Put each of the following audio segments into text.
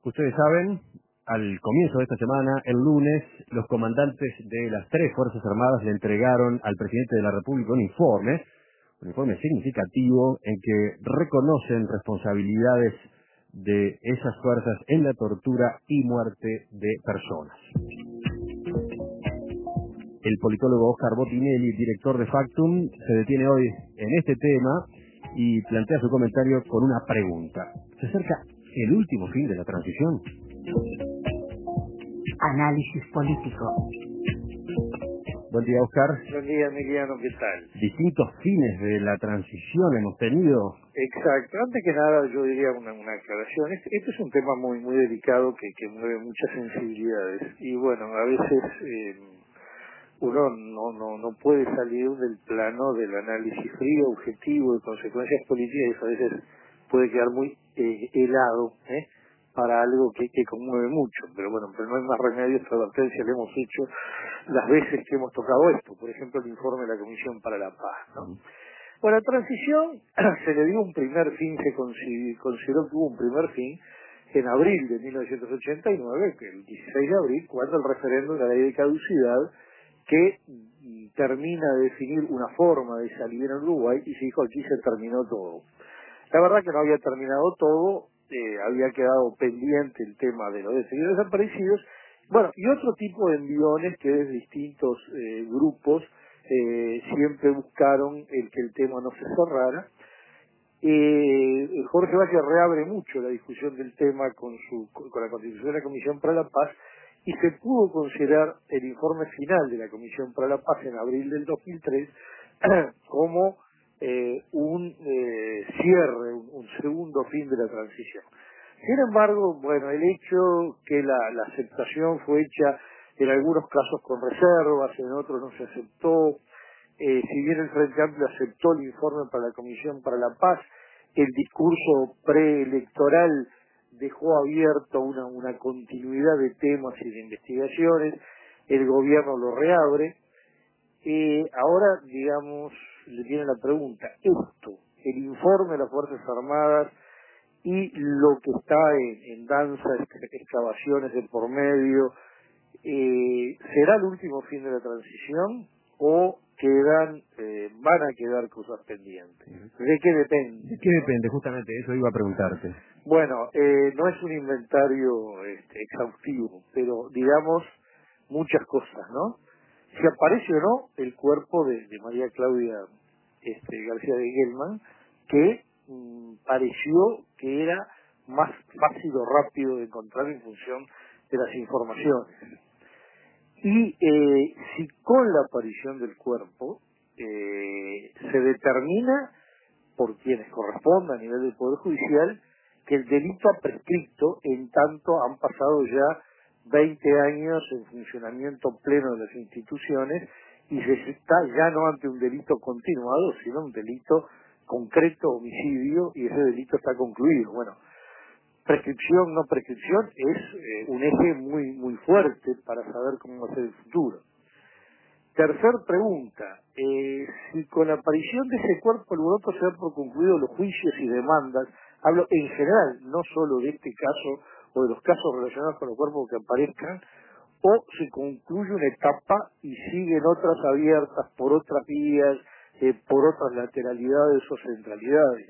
Ustedes saben, al comienzo de esta semana, el lunes, los comandantes de las tres Fuerzas Armadas le entregaron al presidente de la República un informe significativo en que reconocen responsabilidades de esas fuerzas en la tortura y muerte de personas. El politólogo Oscar Botinelli, director de Factum, se detiene hoy en este tema y plantea su comentario con una pregunta. ¿Se acerca el último fin de la transición? Análisis político. Buen día, Oscar. Buen día, Emiliano, ¿qué tal? Distintos fines de la transición hemos tenido. Exacto. Antes que nada, yo diría una aclaración. Este es un tema muy delicado que mueve muchas sensibilidades. Y bueno, a veces uno no puede salir del plano del análisis frío, objetivo, de consecuencias políticas, y eso a veces puede quedar muy helado, para algo que conmueve mucho, pero bueno, pero no hay más remedio. Esta advertencia le hemos hecho las veces que hemos tocado esto, por ejemplo el informe de la Comisión para la Paz, ¿no? Bueno, la transición se le dio un primer fin, se consideró que hubo un primer fin en abril de 1989, que el 16 de abril, cuando el referéndum de la ley de caducidad, que termina de definir una forma de salir en Uruguay, y se dijo aquí se terminó todo. La verdad que no había terminado todo, había quedado pendiente el tema de los detenidos desaparecidos, bueno, y otro tipo de enviones que desde distintos grupos siempre buscaron que el tema no se cerrara. Jorge Valle reabre mucho la discusión del tema con la constitución de la Comisión para la Paz, y se pudo considerar el informe final de la Comisión para la Paz en abril del 2003 como un cierre, un segundo fin de la transición. Sin embargo, bueno, el hecho que la aceptación fue hecha en algunos casos con reservas, en otros no se aceptó. Si bien el Frente Amplio aceptó el informe para la Comisión para la Paz, el discurso preelectoral dejó abierto una continuidad de temas y de investigaciones. El gobierno lo reabre. Ahora, digamos, le viene la pregunta, el informe de las Fuerzas Armadas y lo que está en danza, excavaciones de por medio, ¿será el último fin de la transición o van a quedar cosas pendientes? ¿De qué depende? ¿De qué depende? Justamente eso iba a preguntarte. Bueno, no es un inventario exhaustivo, pero digamos muchas cosas, ¿no? Si aparece o no el cuerpo de María Claudia García de Gelman, que pareció que era más fácil o rápido de encontrar en función de las informaciones. Y si con la aparición del cuerpo se determina por quienes corresponda a nivel del Poder Judicial que el delito ha prescrito, en tanto han pasado ya 20 años en funcionamiento pleno de las instituciones, y se está ya no ante un delito continuado, sino un delito concreto, homicidio, y ese delito está concluido. Bueno, prescripción, no prescripción, es un eje muy fuerte para saber cómo va a ser el futuro. Tercer pregunta, si con la aparición de ese cuerpo Alboroto se dan por concluidos los juicios y demandas, hablo en general, no solo de este caso o de los casos relacionados con los cuerpos que aparezcan, o se concluye una etapa y siguen otras abiertas por otras vías, por otras lateralidades o centralidades.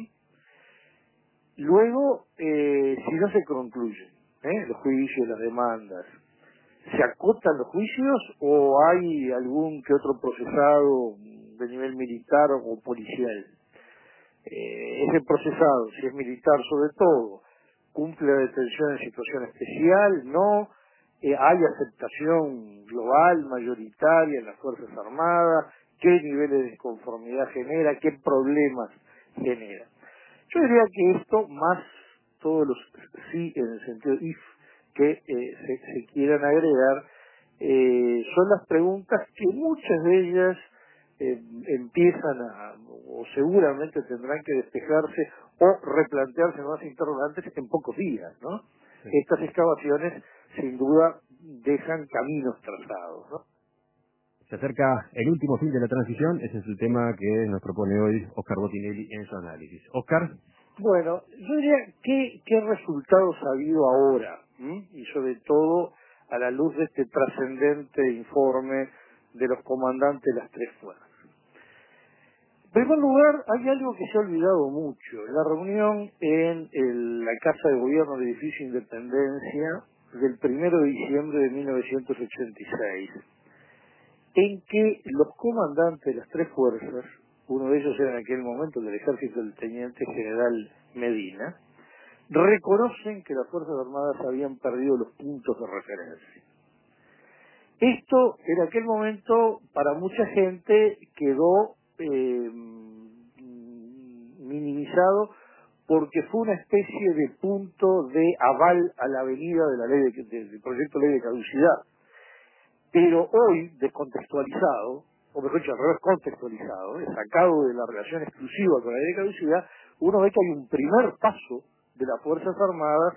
Luego, si no se concluyen los juicios, las demandas, ¿se acotan los juicios o hay algún que otro procesado de nivel militar o policial? Ese procesado, si es militar sobre todo, cumple la detención en situación especial, ¿no? ¿Hay aceptación global, mayoritaria en las Fuerzas Armadas? ¿Qué niveles de desconformidad genera? ¿Qué problemas genera? Yo diría que esto, más todos los sí en el sentido if que se quieran agregar, son las preguntas que muchas de ellas empiezan o seguramente tendrán que despejarse o replantearse nuevas interrogantes en pocos días, ¿no? Sí. Estas excavaciones sin duda dejan caminos trazados, ¿no? Se acerca el último fin de la transición, ese es el tema que nos propone hoy Oscar Botinelli en su análisis. Oscar. Bueno, yo diría, ¿qué resultados ha habido ahora? Y sobre todo a la luz de este trascendente informe de los comandantes de las tres fuerzas. En primer lugar, hay algo que se ha olvidado mucho. La reunión en la Casa de Gobierno del Edificio Independencia del 1 de diciembre de 1986, en que los comandantes de las tres fuerzas, uno de ellos era en aquel momento del ejército el teniente general Medina, reconocen que las Fuerzas Armadas habían perdido los puntos de referencia. Esto en aquel momento para mucha gente quedó minimizado porque fue una especie de punto de aval a la venida de la ley del proyecto de ley de caducidad. Pero hoy, descontextualizado, o mejor dicho, al revés, contextualizado, sacado de la relación exclusiva con la ley de caducidad, uno ve que hay un primer paso de las Fuerzas Armadas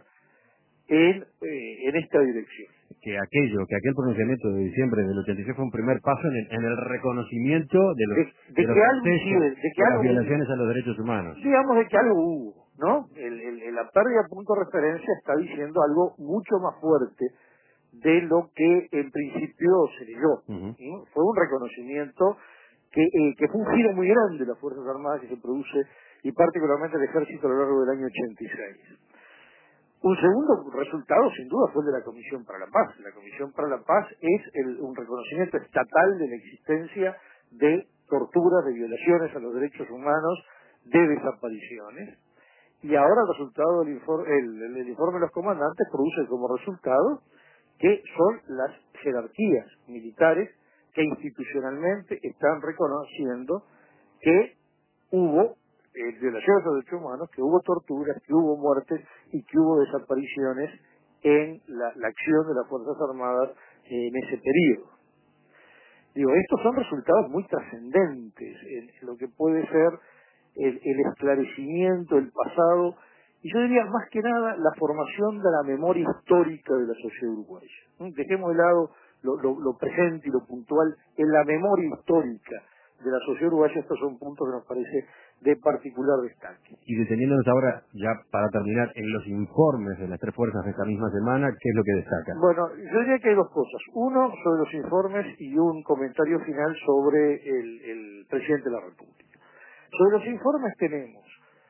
en esta dirección. Que aquel pronunciamiento de diciembre del 86 fue un primer paso en el reconocimiento de los excesos, de las violaciones a los derechos humanos. Digamos de que algo hubo, ¿no? La pérdida de punto de referencia está diciendo algo mucho más fuerte de lo que en principio se leyó. ¿No? Fue un reconocimiento que fue un giro muy grande de las Fuerzas Armadas que se produce, y particularmente el Ejército a lo largo del año 86. Un segundo resultado, sin duda, fue el de la Comisión para la Paz. La Comisión para la Paz es un reconocimiento estatal de la existencia de torturas, de violaciones a los derechos humanos, de desapariciones. Y ahora el resultado del el informe de los comandantes produce como resultado que son las jerarquías militares que institucionalmente están reconociendo que hubo violaciones a los derechos humanos, que hubo torturas, que hubo muertes y que hubo desapariciones en la acción de las Fuerzas Armadas en ese periodo. Digo, estos son resultados muy trascendentes en lo que puede ser el esclarecimiento del pasado, y yo diría más que nada la formación de la memoria histórica de la sociedad uruguaya. Dejemos de lado lo presente y lo puntual. En la memoria histórica de la sociedad uruguaya estos son puntos que nos parece de particular destaque. Y deteniéndonos ahora, ya para terminar, en los informes de las tres fuerzas de esta misma semana, ¿qué es lo que destaca? Bueno, yo diría que hay dos cosas. Uno, sobre los informes, y un comentario final sobre el presidente de la República. Sobre los informes tenemos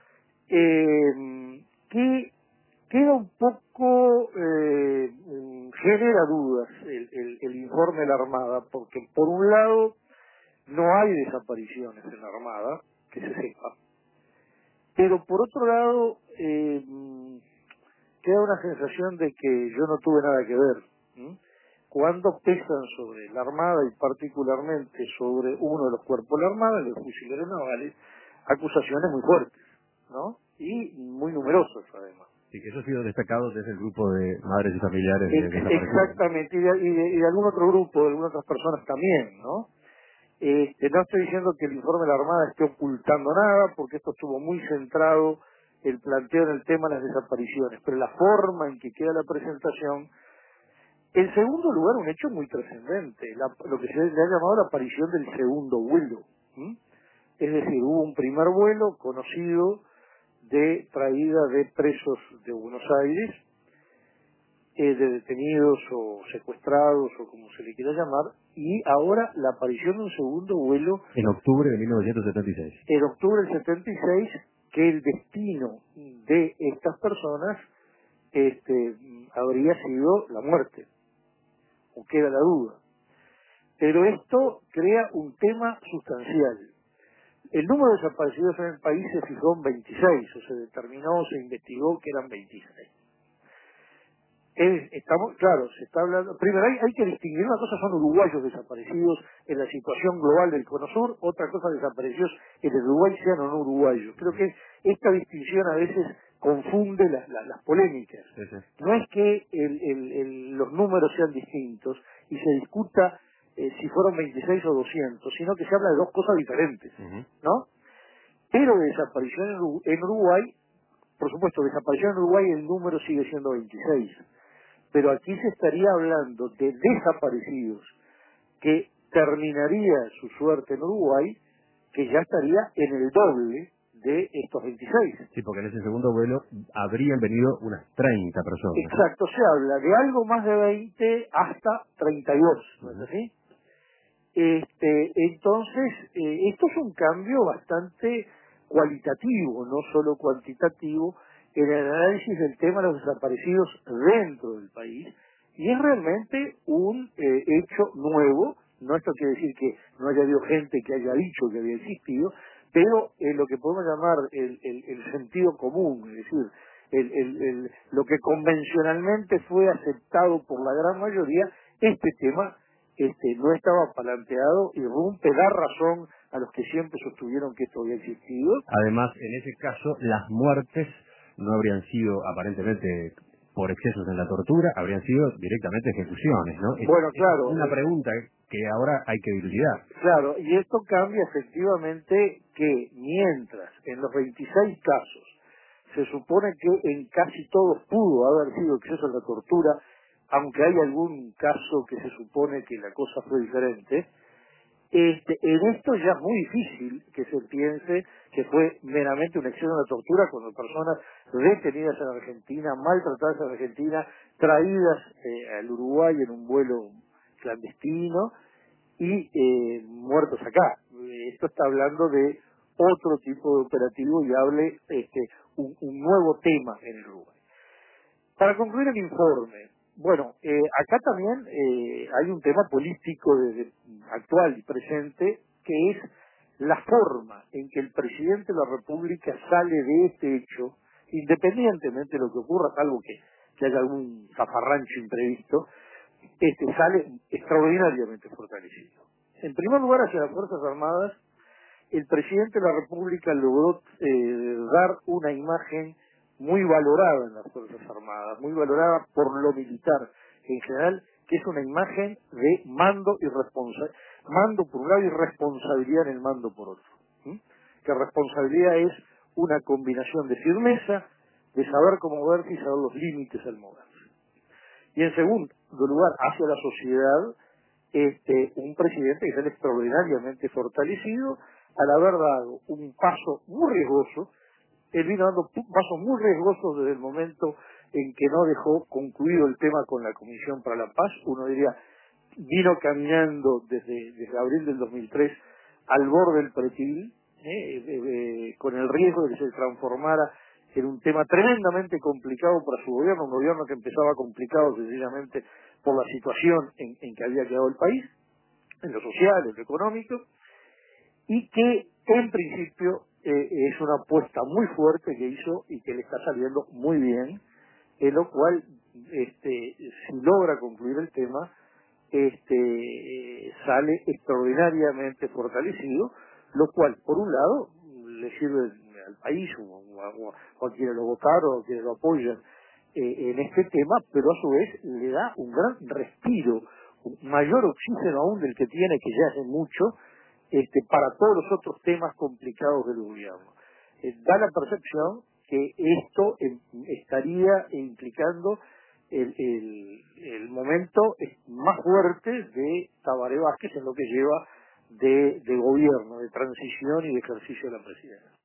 que queda un poco, genera dudas el informe de la Armada, porque por un lado no hay desapariciones en la Armada, que se sepa, pero por otro lado queda una sensación de que yo no tuve nada que ver. Cuando pesan sobre la Armada y particularmente sobre uno de los cuerpos de la Armada, los fusileros navales, acusaciones muy fuertes, ¿no? Y muy numerosas además. Sí, que eso ha sido destacado desde el grupo de madres y familiares de desaparecidos. Exactamente, y de algún otro grupo, de algunas otras personas también, ¿no? No estoy diciendo que el informe de la Armada esté ocultando nada, porque esto estuvo muy centrado, el planteo en el tema de las desapariciones, pero la forma en que queda la presentación. En segundo lugar, un hecho muy trascendente, lo que se le ha llamado la aparición del segundo vuelo. Es decir, hubo un primer vuelo conocido de traída de presos de Buenos Aires, de detenidos o secuestrados o como se le quiera llamar, y ahora la aparición de un segundo vuelo en octubre de 1976. En octubre del 76, que el destino de estas personas habría sido la muerte, o queda la duda. Pero esto crea un tema sustancial. El número de desaparecidos en el país se fijó en 26, o se determinó, se investigó que eran 26. Claro, se está hablando. Primero, hay que distinguir. Una cosa son uruguayos desaparecidos en la situación global del Cono Sur, otra cosa desaparecidos en el Uruguay sean o no uruguayos. Creo que esta distinción a veces confunde las polémicas. Sí. No es que los números sean distintos y se discuta si fueron 26 o 200, sino que se habla de dos cosas diferentes, ¿no? Pero de desaparición en Uruguay, por supuesto, desaparición en Uruguay el número sigue siendo 26. Pero aquí se estaría hablando de desaparecidos que terminaría su suerte en Uruguay, que ya estaría en el doble de estos 26. Sí, porque en ese segundo vuelo habrían venido unas 30 personas. Exacto, se habla de algo más de 20 hasta 32, ¿no es así? Entonces, esto es un cambio bastante cualitativo, no solo cuantitativo, en el análisis del tema de los desaparecidos dentro del país, y es realmente un hecho nuevo. No esto quiere decir que no haya habido gente que haya dicho que había existido, pero lo que podemos llamar el sentido común, es decir, lo que convencionalmente fue aceptado por la gran mayoría, este tema no estaba planteado y rompe, da razón a los que siempre sostuvieron que esto había existido. Además, en ese caso, las muertes no habrían sido aparentemente por excesos en la tortura, habrían sido directamente ejecuciones, ¿no? Bueno, claro. Es una pregunta que ahora hay que dilucidar. Claro, y esto cambia efectivamente que mientras en los 26 casos se supone que en casi todos pudo haber sido exceso en la tortura, aunque hay algún caso que se supone que la cosa fue diferente, en esto ya es muy difícil que se piense que fue meramente un exceso en la tortura cuando personas detenidas en Argentina, maltratadas en Argentina, traídas al Uruguay en un vuelo clandestino y muertos acá. Esto está hablando de otro tipo de operativo y hable un nuevo tema en el Uruguay. Para concluir el informe, bueno, acá también hay un tema político desde actual y presente, que es la forma en que el presidente de la República sale de este hecho, independientemente de lo que ocurra, salvo que haya algún zafarrancho imprevisto, sale extraordinariamente fortalecido. En primer lugar, hacia las Fuerzas Armadas, el presidente de la República logró dar una imagen muy valorada en las Fuerzas Armadas, muy valorada por lo militar en general, que es una imagen de mando mando por un lado y responsabilidad en el mando por otro. ¿Sí? Que responsabilidad es una combinación de firmeza, de saber cómo moverse y saber los límites al moverse. Y en segundo lugar, hacia la sociedad, un presidente que sale extraordinariamente fortalecido al haber dado un paso muy riesgoso. Él vino dando pasos muy riesgosos desde el momento en que no dejó concluido el tema con la Comisión para la Paz. Uno diría, vino caminando desde abril del 2003 al borde del pretil, con el riesgo de que se transformara en un tema tremendamente complicado para su gobierno, un gobierno que empezaba complicado sencillamente por la situación en que había quedado el país, en lo social, en lo económico, y que en principio es una apuesta muy fuerte que hizo y que le está saliendo muy bien, en lo cual, si logra concluir el tema, sale extraordinariamente fortalecido, lo cual, por un lado, le sirve al país o a quienes lo votaron o a quienes lo apoyan en este tema, pero a su vez le da un gran respiro, un mayor oxígeno aún del que tiene, que ya hace mucho, para todos los otros temas complicados del gobierno. Da la percepción que esto estaría implicando el momento más fuerte de Tabaré Vázquez en lo que lleva de gobierno, de transición y de ejercicio de la presidencia.